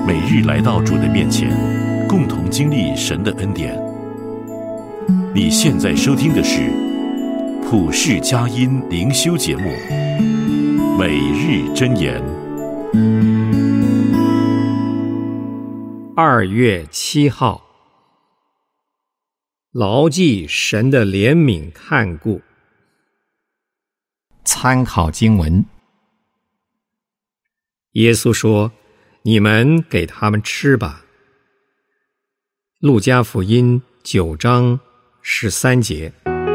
每日来到主的面前，共同经历神的恩典。你现在收听的是普世佳音灵修节目《每日箴言》。 2月7号，牢记神的怜悯看顾。 参考经文： 耶稣说：“你们给他们吃吧。”路加福音9章13节。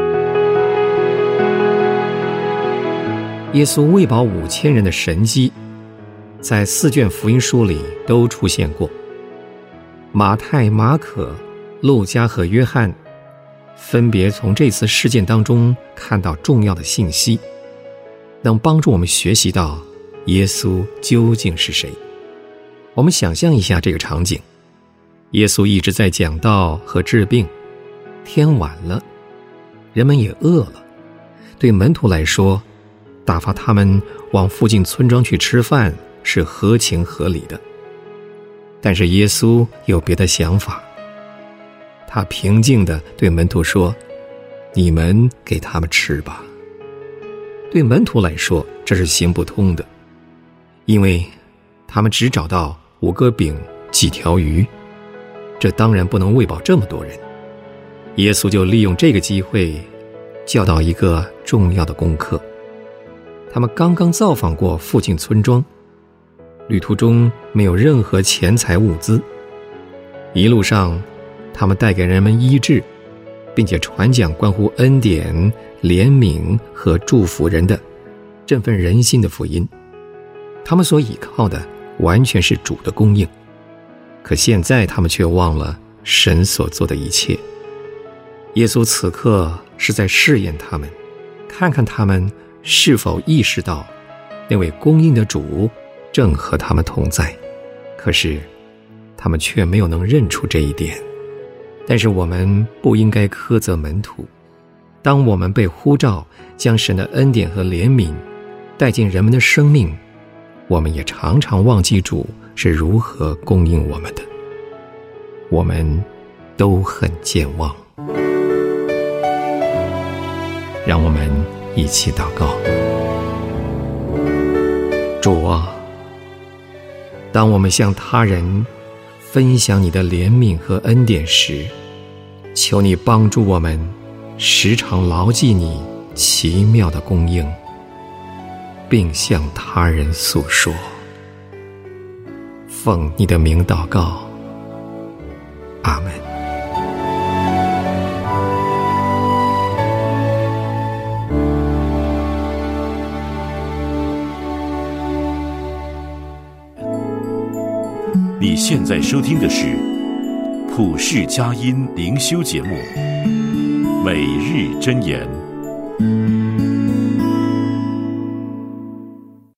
耶稣喂饱5000人的神迹，在4卷福音书里都出现过。马太、马可、路加和约翰分别从这次事件当中看到重要的信息，能帮助我们学习到耶稣究竟是谁。我们想象一下这个场景，耶稣一直在讲道和治病，天晚了，人们也饿了，对门徒来说，打发他们往附近村庄去吃饭是合情合理的。但是耶稣有别的想法，他平静地对门徒说：“你们给他们吃吧。”对门徒来说，这是行不通的，因为他们只找到5个饼几条鱼，这当然不能喂饱这么多人。耶稣就利用这个机会教导一个重要的功课。他们刚刚造访过附近村庄，旅途中没有任何钱财物资，一路上他们带给人们医治，并且传讲关乎恩典、怜悯和祝福人的振奋人心的福音。他们所倚靠的完全是主的供应，可现在他们却忘了神所做的一切。耶稣此刻是在试验他们，看看他们是否意识到那位供应的主正和他们同在。可是他们却没有能认出这一点。但是我们不应该苛责门徒，当我们被呼召将神的恩典和怜悯带进人们的生命，我们也常常忘记主是如何供应我们的。我们都很健忘。让我们一起祷告。主啊，当我们向他人分享你的怜悯和恩典时，求你帮助我们时常牢记你奇妙的供应，并向他人诉说。奉你的名祷告，阿们。 你现在收听的是普世佳音灵修节目《每日箴言》。